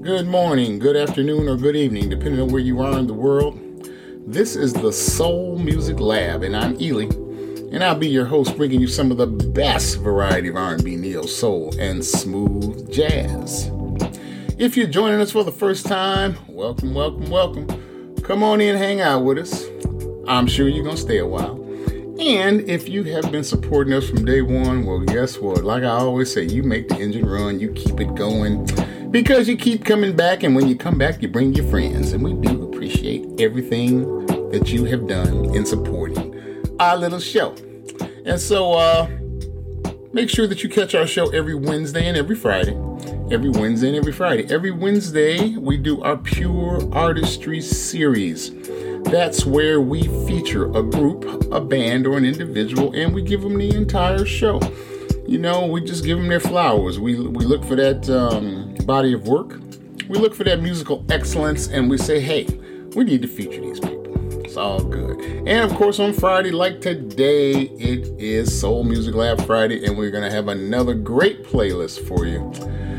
good morning, good afternoon, or good evening, depending on where you are in the world. This is the Soul Music Lab, and I'm Ely, and I'll be your host, bringing you some of the best variety of R&B, neo-soul, and smooth jazz. If you're joining us for the first time, welcome. Come on in, hang out with us. I'm sure you're going to stay a while. And if you have been supporting us from day one, well, guess what? Like I always say, you make the engine run, you keep it going, because you keep coming back, and when you come back, you bring your friends. And we do appreciate everything that you have done in supporting our little show. And so make sure that you catch our show every Wednesday and every Friday. Every Wednesday, we do our Pure Artistry series. That's where we feature a group, a band, or an individual, and we give them the entire show. You know, we just give them their flowers. We look for that body of work. We look for that musical excellence, and we say, hey, we need to feature these people. It's all good. And, of course, on Friday, like today, it is Soul Music Lab Friday, and we're going to have another great playlist for you.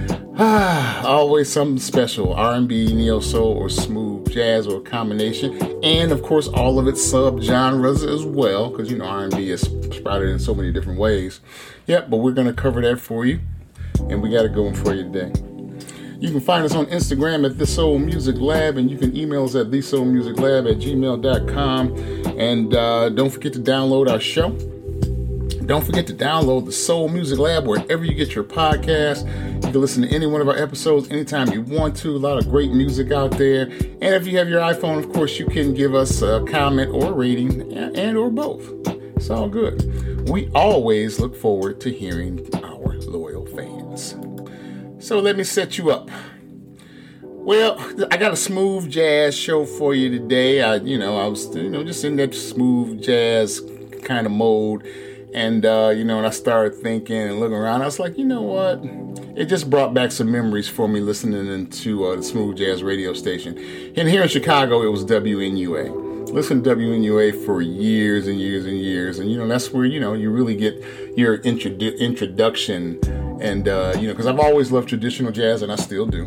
Always something special, R&B, neo-soul, or smooth jazz, or a combination. And, of course, all of its sub-genres as well, because, you know, R&B is sprouted in so many different ways. Yep, but we're going to cover that for you, and we got a good one for you today. You can find us on Instagram at The Soul Music Lab, and you can email us at thesoulmusiclab@gmail.com. And don't forget to download our show. Don't forget to download the Soul Music Lab wherever you get your podcast. You can listen to any one of our episodes anytime you want to. A lot of great music out there. And if you have your iPhone, of course, you can give us a comment or a rating and or both. It's all good. We always look forward to hearing our loyal fans. So let me set you up. Well, I got a smooth jazz show for you today. I was just in that smooth jazz kind of mode. And, and I started thinking and looking around. I was like, you know what? It just brought back some memories for me listening to the Smooth Jazz radio station. And here in Chicago, it was WNUA. Listened to WNUA for years and years and years. And, that's where, you really get your introduction. And, because I've always loved traditional jazz, and I still do,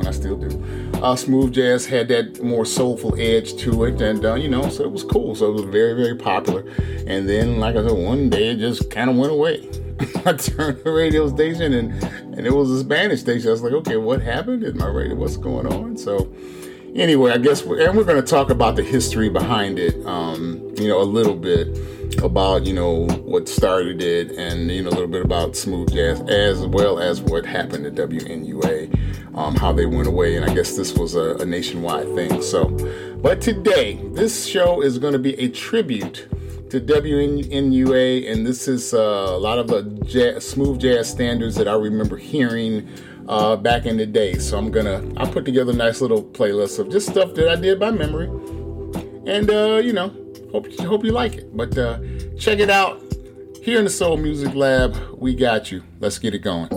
Smooth jazz had that more soulful edge to it, and, so it was cool. So it was very, very popular. And then, like I said, one day it just kind of went away. I turned the radio station, and it was a Spanish station. I was like, okay, what happened in my radio? What's going on? So anyway, I guess, we're going to talk about the history behind it, a little bit. About, what started it, and, a little bit about smooth jazz, as well as what happened to WNUA, how they went away. And I guess this was a nationwide thing. But today, this show is going to be a tribute to WNUA, and this is a lot of the smooth jazz standards that I remember hearing back in the day. So I put together a nice little playlist of just stuff that I did by memory. And, Hope you like it. But check it out. Here in the Soul Music Lab, we got you. Let's get it going.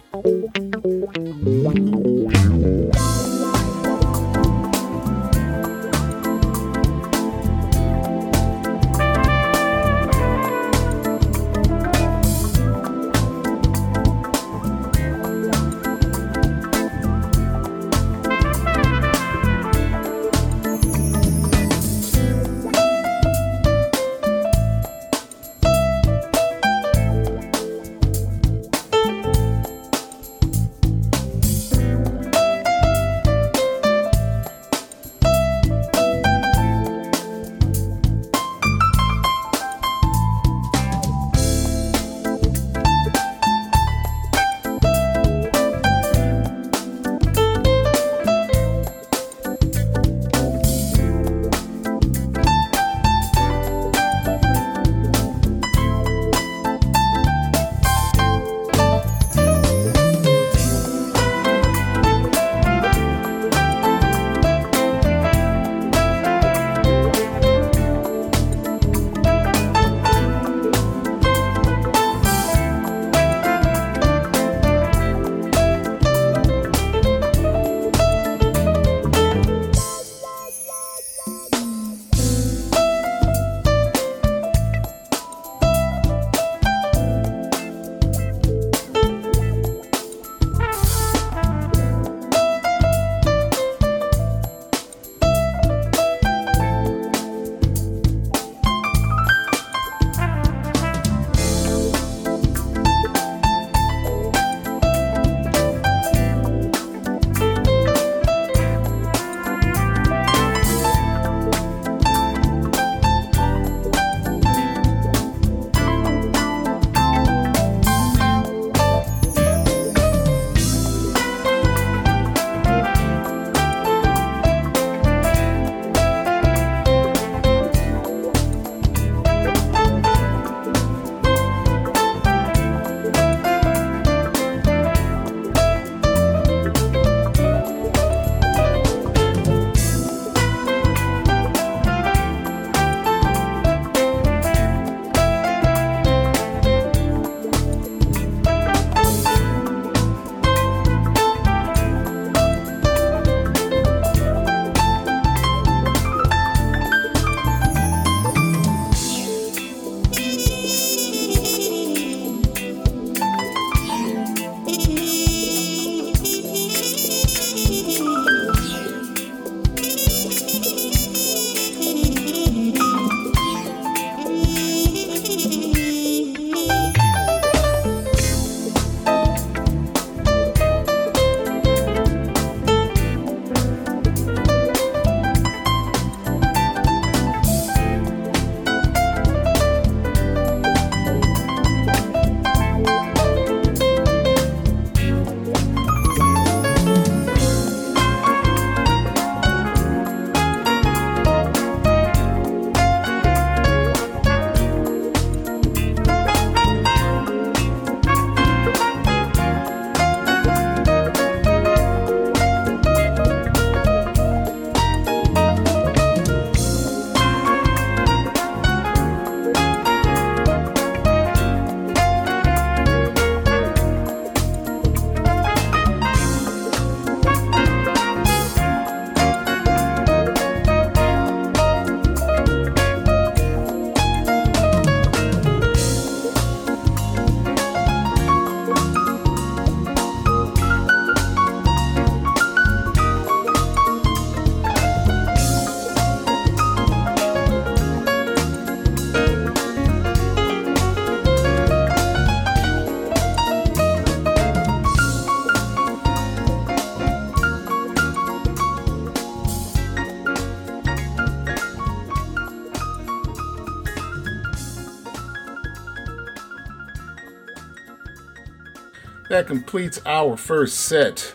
That completes our first set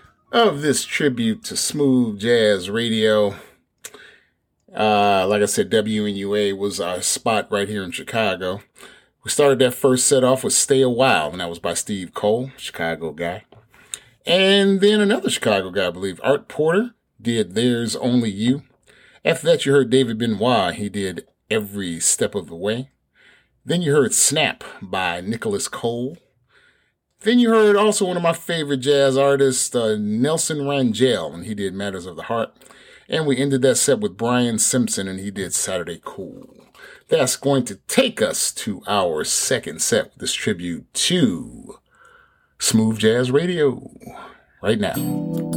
of this tribute to smooth jazz radio. Like I said, WNUA was our spot right here in Chicago. We started that first set off with Stay a While, and that was by Steve Cole, Chicago guy. And then another Chicago guy, I believe, Art Porter, did There's Only You. After that, you heard David Benoit. He did Every Step of the Way. Then you heard Snap by Nicholas Cole. Then you heard also one of my favorite jazz artists, Nelson Rangel, and he did Matters of the Heart. And we ended that set with Brian Simpson, and he did Saturday Cool. That's going to take us to our second set with this tribute to Smooth Jazz Radio right now.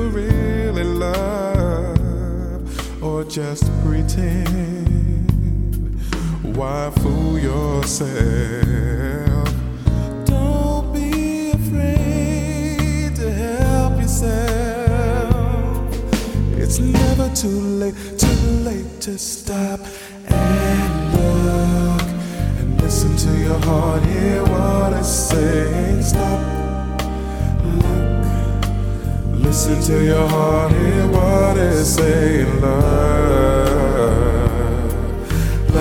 just pretend. why fool yourself? Don't be afraid to help yourself. It's never too late to stop and look and listen to your heart, hear what it's saying. Stop, look, listen to your heart, hear what it's saying. Love,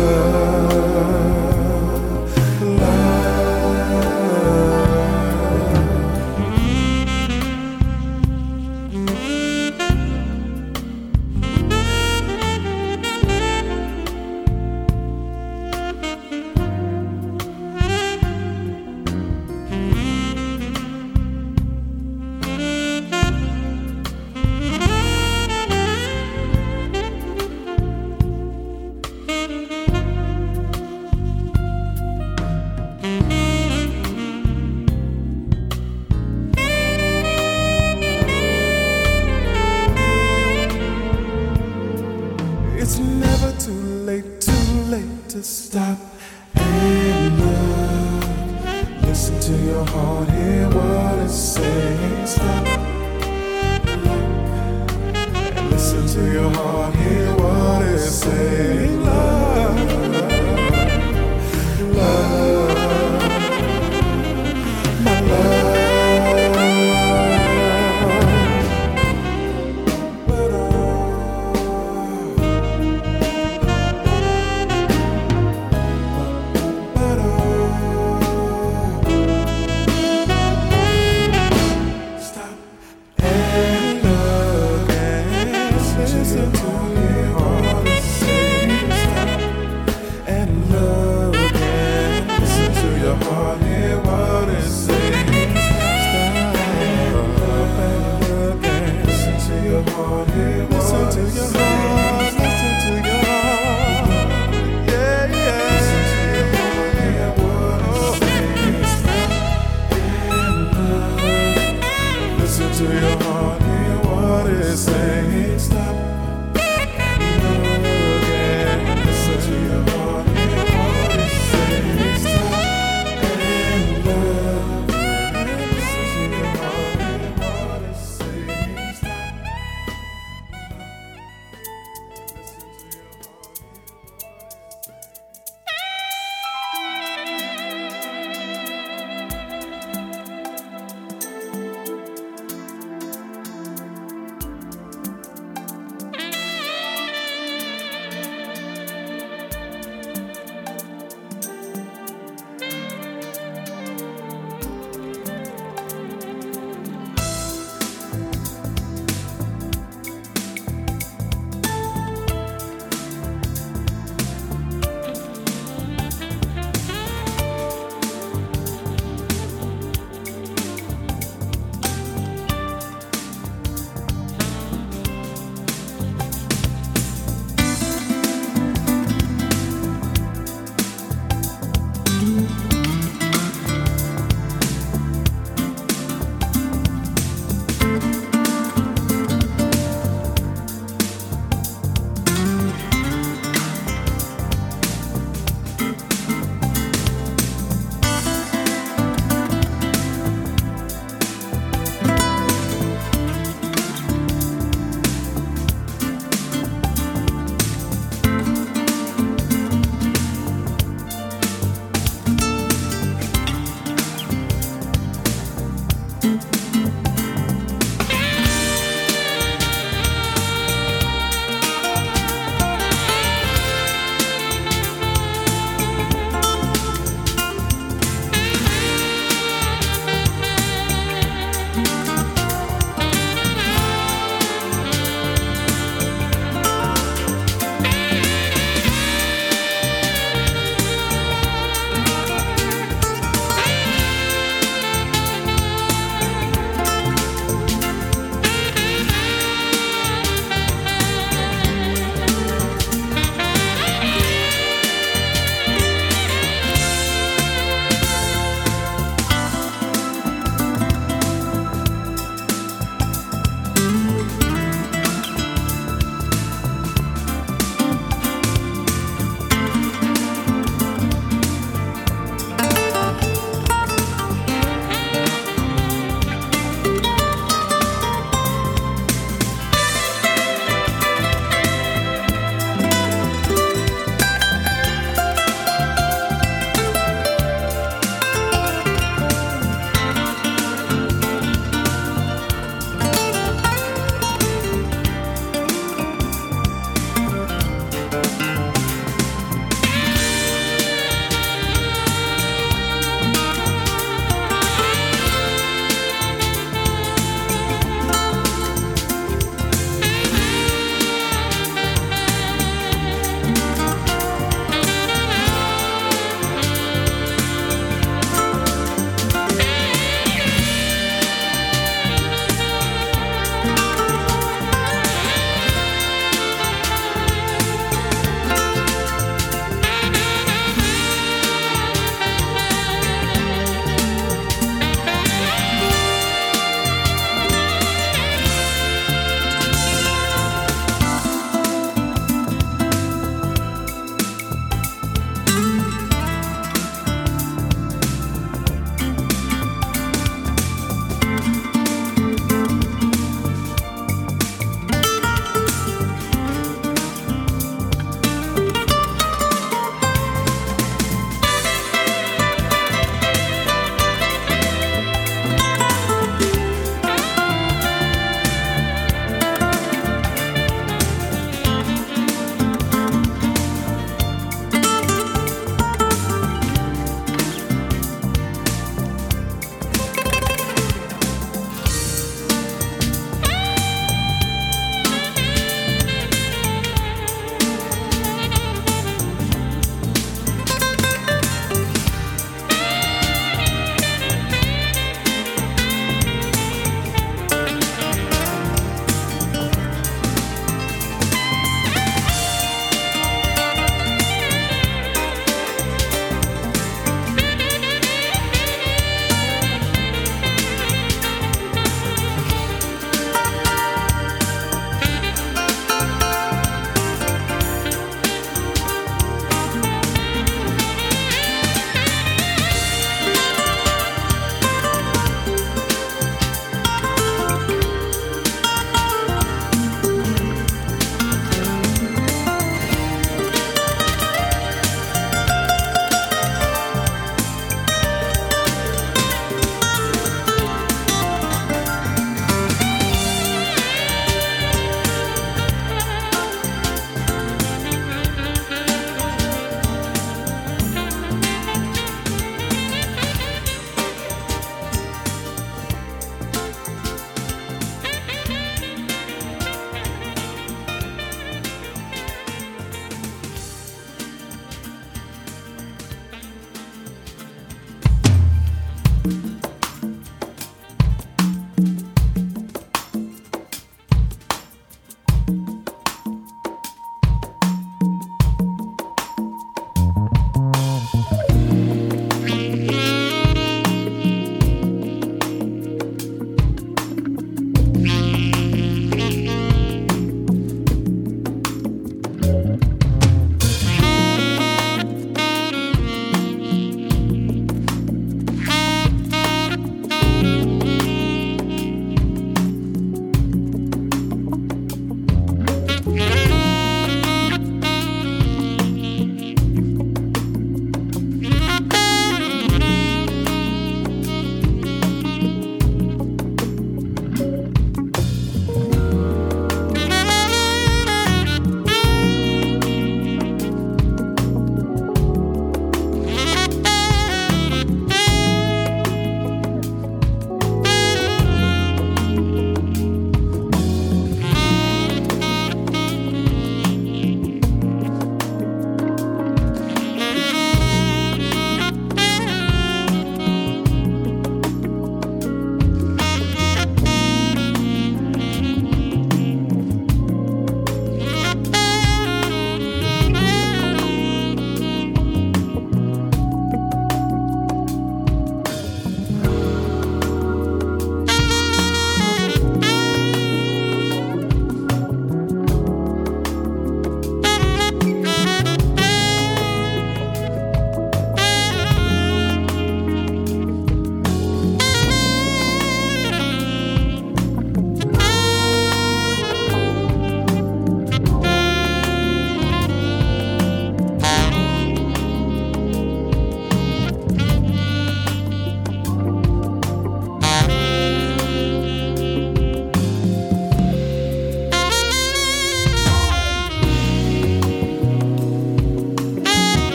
love, It's never too late to stop and look. Listen to your heart, hear what it's saying. Stop, look, and listen to your heart, hear what it's saying. Love, love, my love.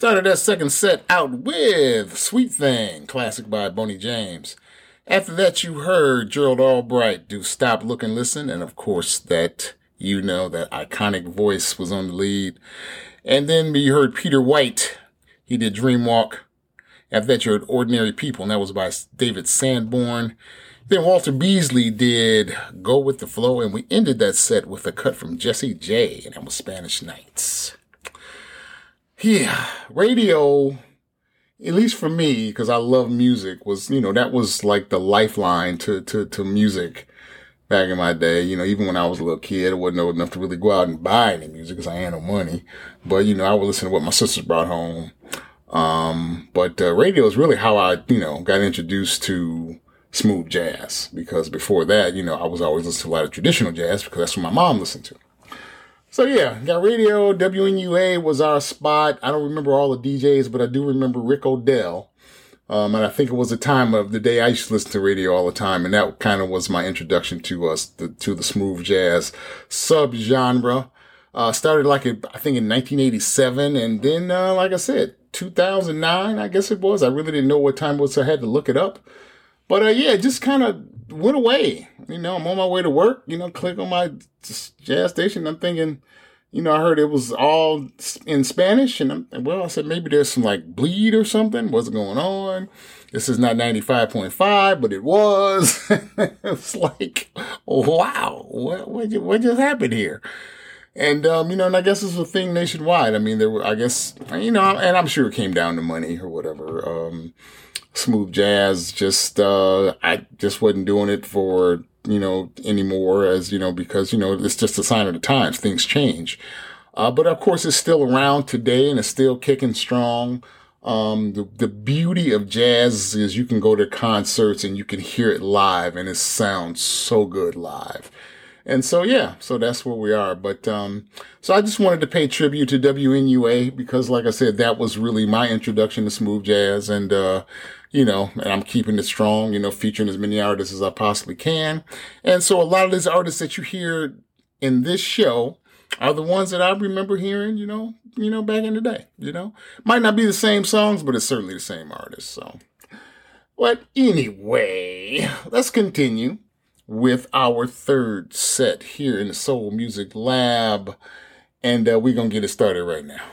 Started that second set out with Sweet Thing, classic by Boney James. After that, you heard Gerald Albright do Stop, Look, and Listen. And of course, that iconic voice was on the lead. And then you heard Peter White. He did Dreamwalk. After that, you heard Ordinary People, and that was by David Sanborn. Then Walter Beasley did Go With The Flow, and we ended that set with a cut from Jessie J, and that was Spanish Nights. Yeah, radio, at least for me, because I love music, was, that was like the lifeline to music back in my day. Even when I was a little kid, I wasn't old enough to really go out and buy any music because I had no money. But, I would listen to what my sisters brought home. But radio is really how I, got introduced to smooth jazz, because before that, I was always listening to a lot of traditional jazz because that's what my mom listened to. So yeah, got radio. WNUA was our spot. I don't remember all the DJs, but I do remember Rick Odell. And I think it was a time of the day I used to listen to radio all the time. And that kind of was my introduction to the smooth jazz subgenre. Started I think in 1987. And then, like I said, 2009, I guess it was. I really didn't know what time it was, so I had to look it up. But yeah, it just kind of went away. I'm on my way to work, click on my jazz station. I'm thinking, I heard it was all in Spanish. And I said, maybe there's some like bleed or something. What's going on? This is not 95.5, but it was. It's like, wow, what just happened here? And, and I guess it's a thing nationwide. I mean, and I'm sure it came down to money or whatever. Smooth jazz, I just wasn't doing it for, anymore because, it's just a sign of the times. Things change. But of course it's still around today and it's still kicking strong. The beauty of jazz is you can go to concerts and you can hear it live and it sounds so good live. And so, yeah, so that's where we are. But, so I just wanted to pay tribute to WNUA because, like I said, that was really my introduction to smooth jazz. And, and I'm keeping it strong, featuring as many artists as I possibly can. And so a lot of these artists that you hear in this show are the ones that I remember hearing, back in the day, Might not be the same songs, but it's certainly the same artists. So, but anyway, let's continue with our third set here in the Soul Music Lab. And we're going to get it started right now.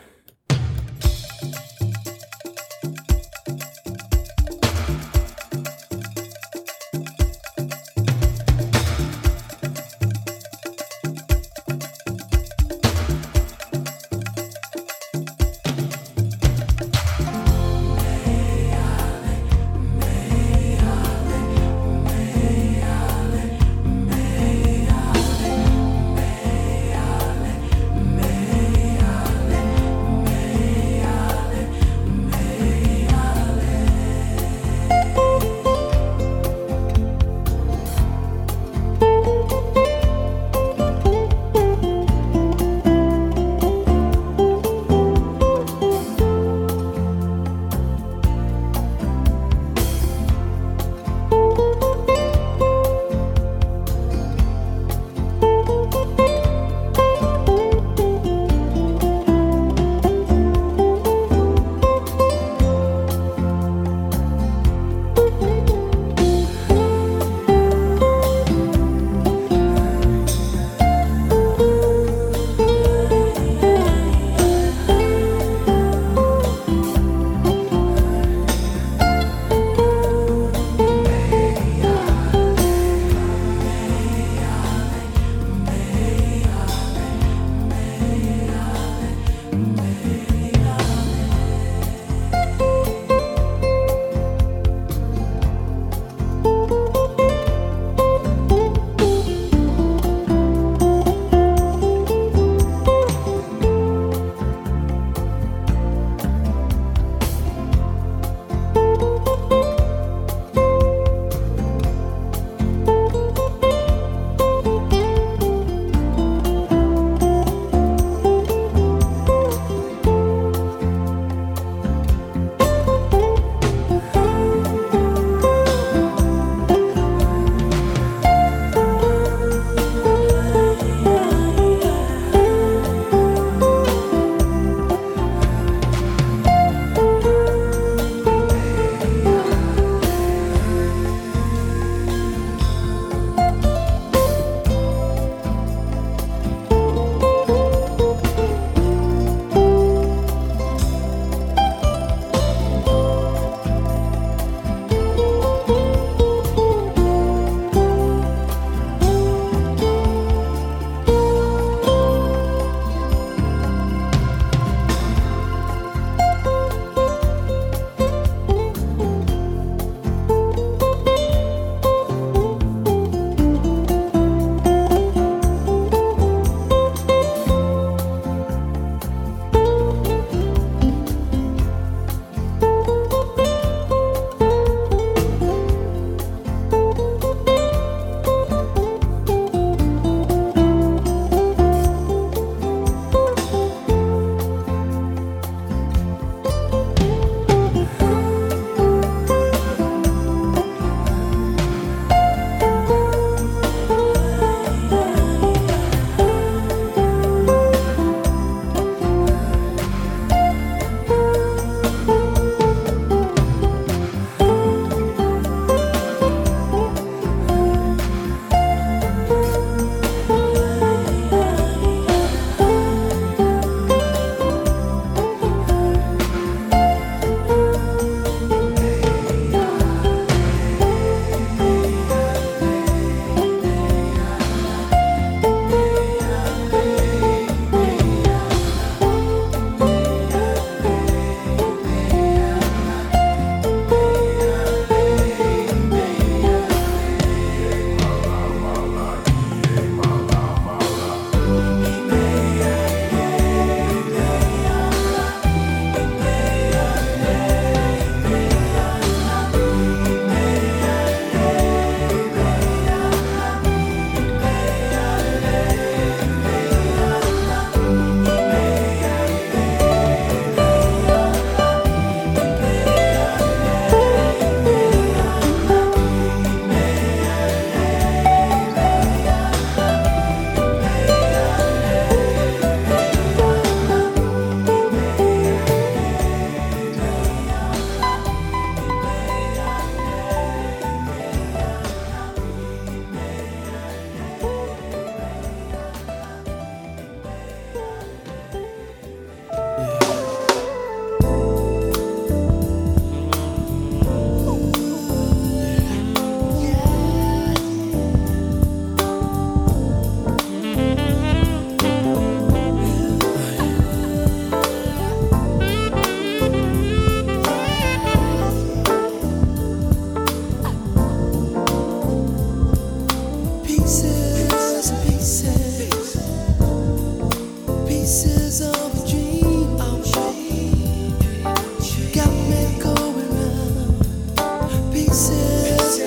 Pieces of a dream, got me going round. Pieces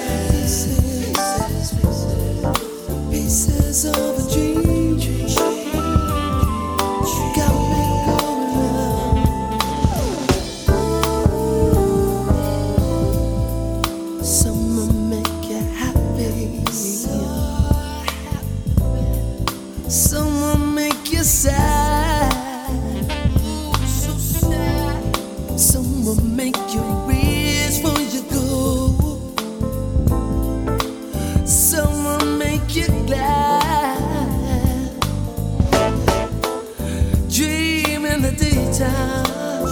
of a dream, got me going round. Some will make you happy, some will make you sad. Some will make you wish for you go. Some will make you glad. Dream in the daytime,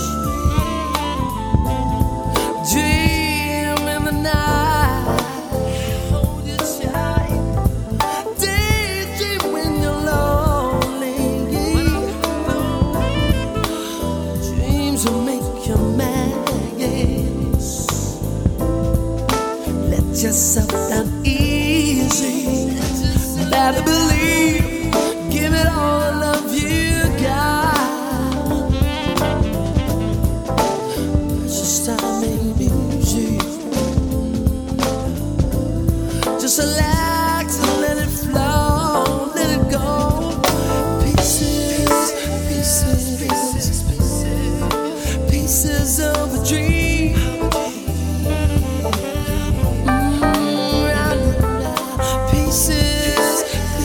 dream in the night. Hold you tight. Daydream when you're lonely. Dreams will make you mad, yes. Let yourself down easy. Better believe, give it all the love you got. Just time ain't easy. Just relax and let it flow, let it go. Pieces, pieces, pieces of a dream. Round and round. Pieces,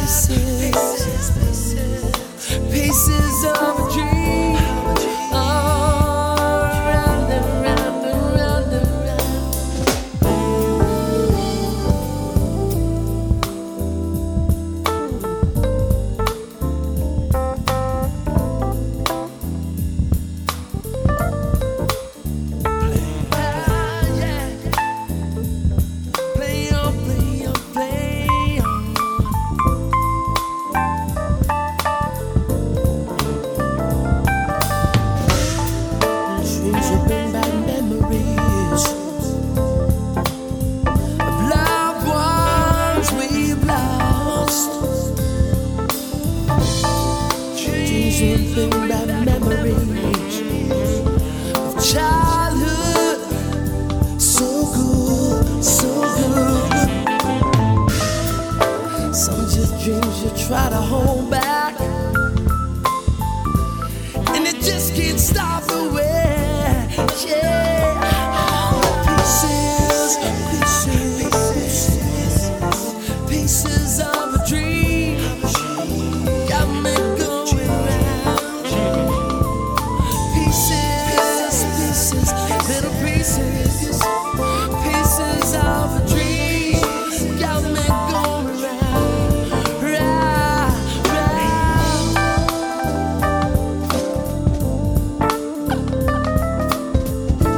pieces of a dream. Oh, round and round and round and round. Yeah. Play on, play on, play on. Dreams will bring back memories of loved ones we've lost. Dreams will bring back memories of childhood. So good, so good. Some just dreams you try to hold back, and it just can't stop the way. Yeah. Pieces, pieces, pieces of a dream, got me going round. Pieces, pieces, little pieces, pieces of a dream, got me going round, round, round.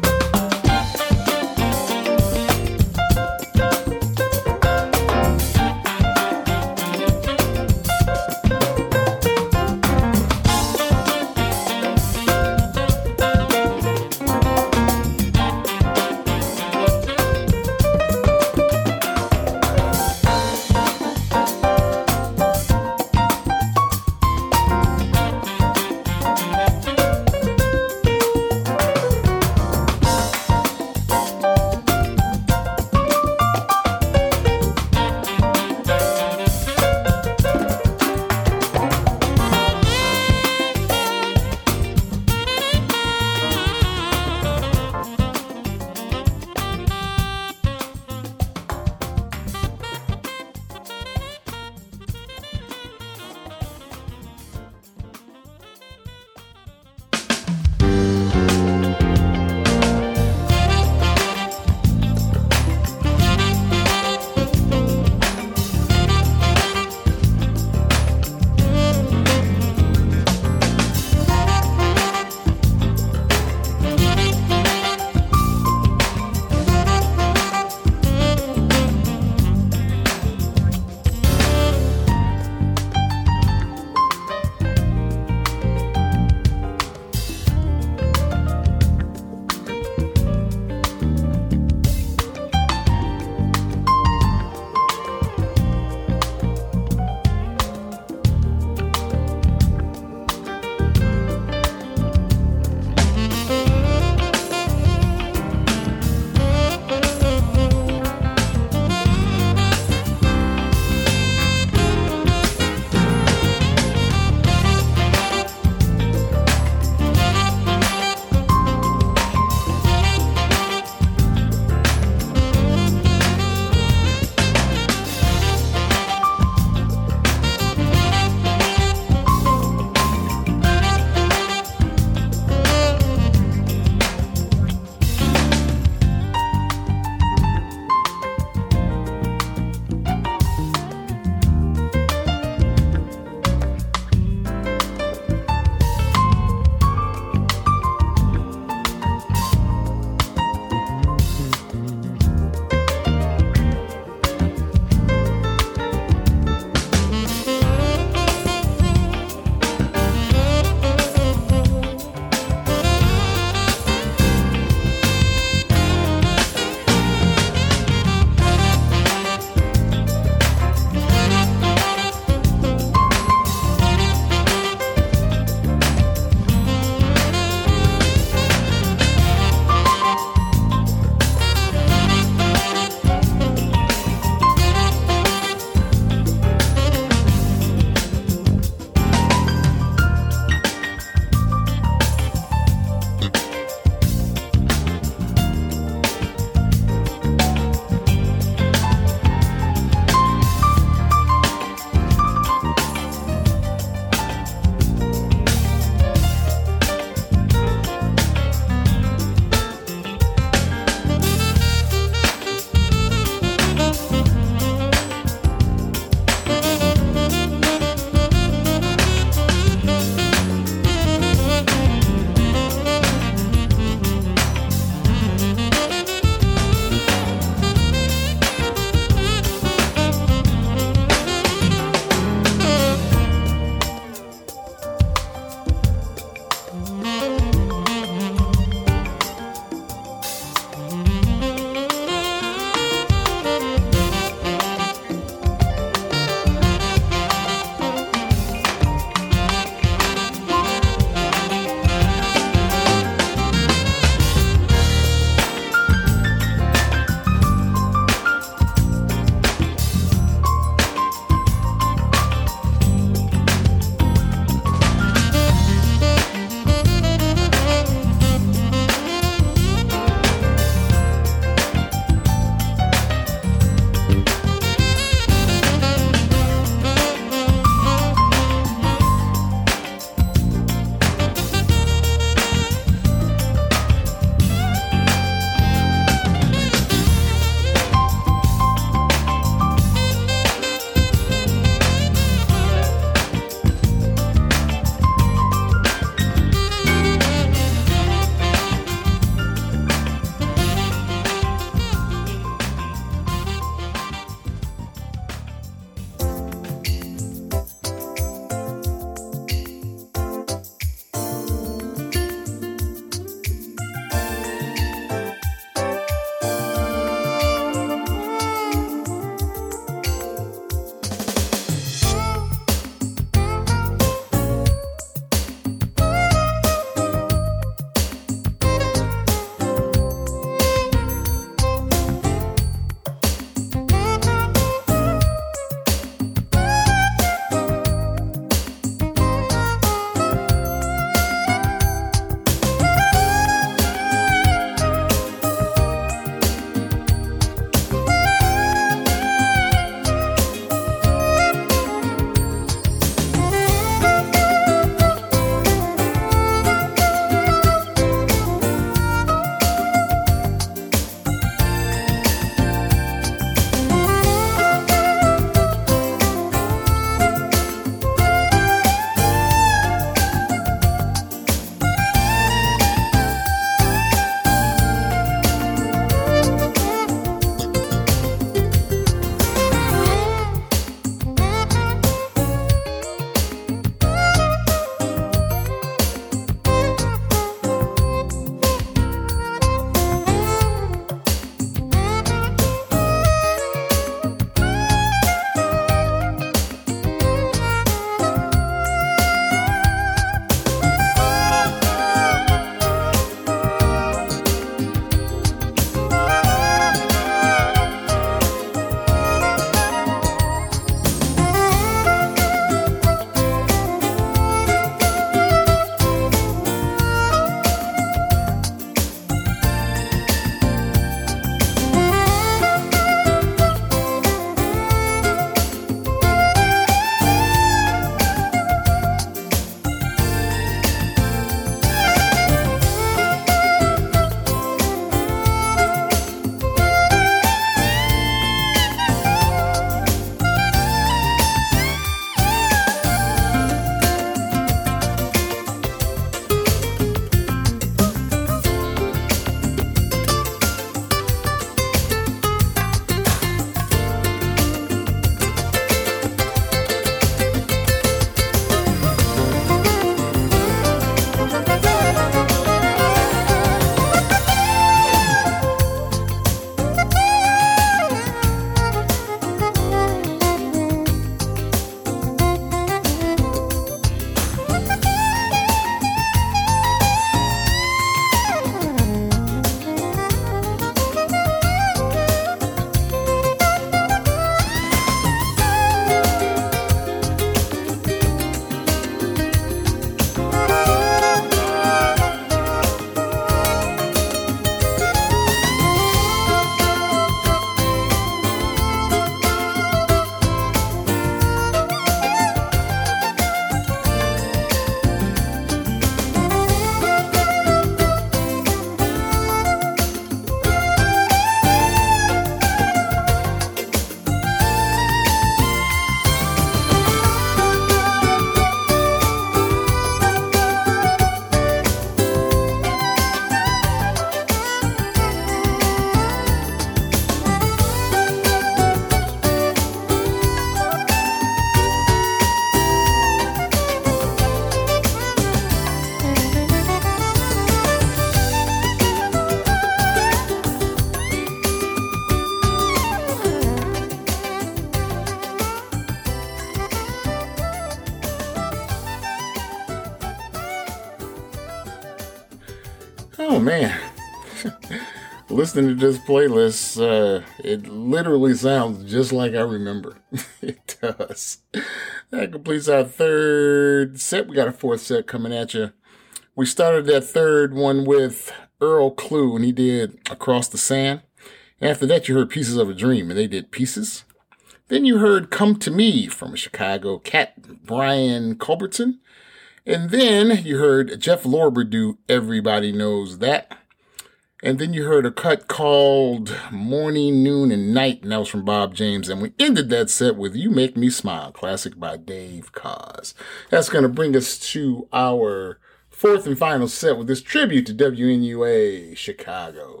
Oh man, listening to this playlist, it literally sounds just like I remember. It does. That completes our third set. We got a fourth set coming at you. We started that third one with Earl Klugh, and he did Across the Sand. After that, you heard Pieces of a Dream, and they did Pieces. Then you heard Come to Me from Chicago cat Brian Culbertson. And then you heard Jeff Lorber do Everybody Knows That. And then you heard a cut called Morning, Noon, and Night, and that was from Bob James. And we ended that set with You Make Me Smile, classic by Dave Koz. That's going to bring us to our fourth and final set with this tribute to WNUA Chicago.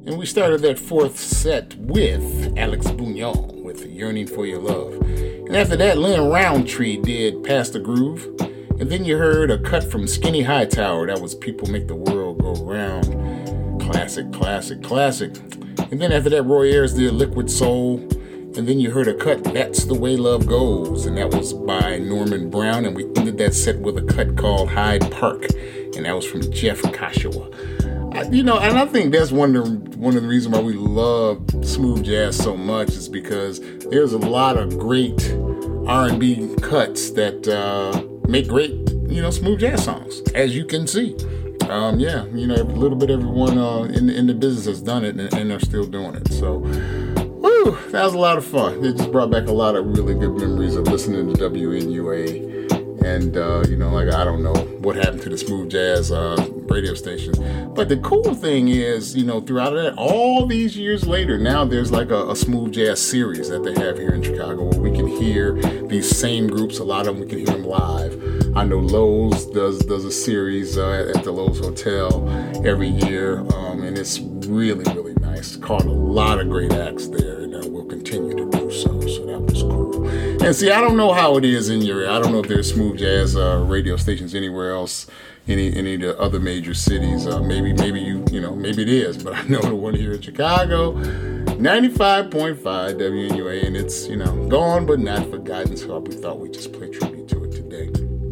And we started that fourth set with Alex Bugnon with Yearning for Your Love. And after that, Lynn Roundtree did Pass the Groove. And then you heard a cut from Skinny Hightower. That was People Make the World Go Round. Classic, classic, classic. And then after that, Roy Ayers did Liquid Soul. And then you heard a cut, That's the Way Love Goes. And that was by Norman Brown. And we ended that set with a cut called Hyde Park. And that was from Jeff Kashawa. And I think that's one of the reasons why we love smooth jazz so much is because there's a lot of great R&B cuts that make great, smooth jazz songs, as you can see. A little bit everyone in the business has done it and they're still doing it. So, that was a lot of fun. It just brought back a lot of really good memories of listening to WNUA. And, I don't know what happened to the smooth jazz radio stations. But the cool thing is, throughout that, all these years later, now there's like a smooth jazz series that they have here in Chicago where we can hear these same groups. A lot of them, we can hear them live. I know Lowe's does a series at the Lowe's Hotel every year. And it's really, really nice. Caught a lot of great acts there, and we'll continue to do so. So that was cool. And see, I don't know how it is in your area. I don't know if there's smooth jazz radio stations anywhere else, any of the other major cities. Maybe maybe it is. But I know the one here in Chicago, 95.5 WNUA, and it's gone but not forgotten. So we thought we'd just play tribute to it today.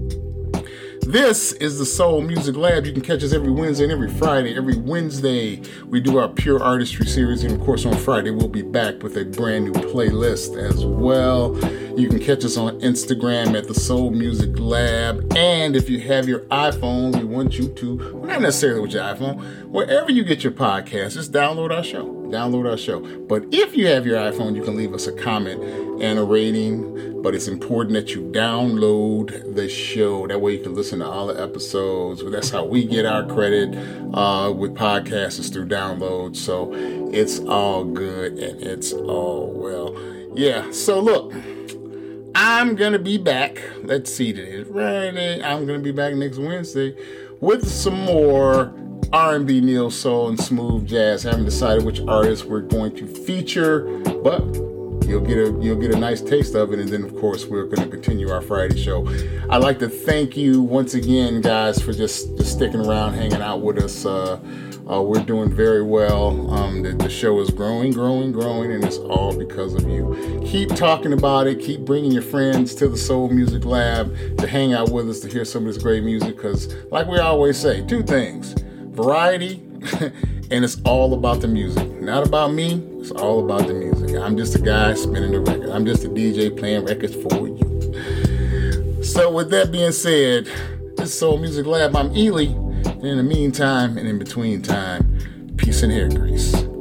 This is the Soul Music Lab. You can catch us every Wednesday and every Friday. Every Wednesday, we do our Pure Artistry series. And, of course, on Friday, we'll be back with a brand new playlist as well. You can catch us on Instagram at the Soul Music Lab. And if you have your iPhone, we want you to, well, not necessarily with your iPhone, wherever you get your podcast, just download our show. But if you have your iPhone, you can leave us a comment and a rating. But it's important that you download the show. That way you can listen to all the episodes. That's how we get our credit with podcasts, is through downloads. So it's all good and it's all well. Yeah, so look, I'm going to be back. Let's see, today is Friday. I'm going to be back next Wednesday with some more R&B, neo soul, and smooth jazz. I haven't decided which artists we're going to feature, but you'll get a nice taste of it. And then, of course, we're going to continue our Friday show. I'd like to thank you once again, guys, for just sticking around, hanging out with us. We're doing very well. The show is growing, and it's all because of you. Keep talking about it. Keep bringing your friends to the Soul Music Lab to hang out with us, to hear some of this great music. Because, like we always say, two things: variety, and it's all about the music. Not about me. It's all about the music. I'm just a guy spinning the record. I'm just a DJ playing records for you. So with that being said, this is Soul Music Lab. I'm Ely. And in the meantime and in between time, peace and hair grease.